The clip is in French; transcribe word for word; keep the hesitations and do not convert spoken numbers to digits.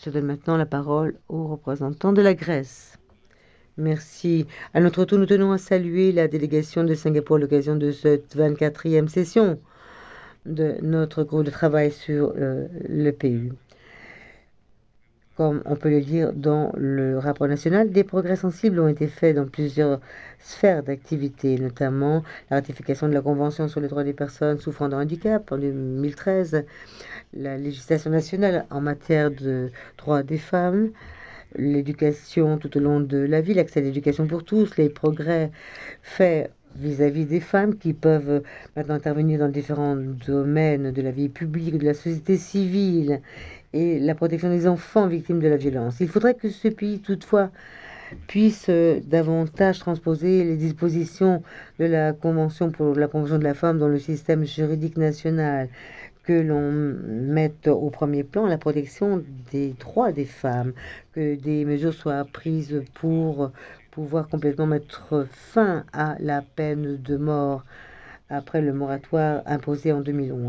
Je donne maintenant la parole au représentant de la Grèce. Merci. À notre tour, nous tenons à saluer la délégation de Singapour à l'occasion de cette vingt-quatrième session de notre groupe de travail sur euh, le P U. Comme on peut le lire dans le rapport national, des progrès sensibles ont été faits dans plusieurs sphères d'activité, notamment la ratification de la Convention sur les droits des personnes souffrant de handicap en deux mille treize, la législation nationale en matière de droits des femmes, l'éducation tout au long de la vie, l'accès à l'éducation pour tous, les progrès faits vis-à-vis des femmes qui peuvent maintenant intervenir dans différents domaines de la vie publique, de la société civile et la protection des enfants victimes de la violence. Il faudrait que ce pays, toutefois, puisse euh, davantage transposer les dispositions de la Convention pour la Convention de la femme dans le système juridique national, que l'on mette au premier plan la protection des droits des femmes, que des mesures soient prises pour pouvoir complètement mettre fin à la peine de mort après le moratoire imposé en deux mille onze.